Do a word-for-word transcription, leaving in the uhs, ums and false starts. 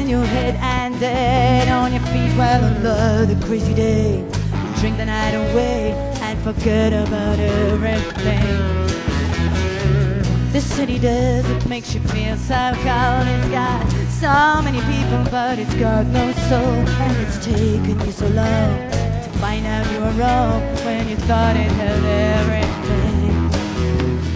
your head and dead on your feet. Well, another crazy day. Drink the night away and forget about everything. The city does, it makes you feel so cold. It's got so many people, but it's got no soul. And it's taken you so long to find out you were wrong when you thought it held everything.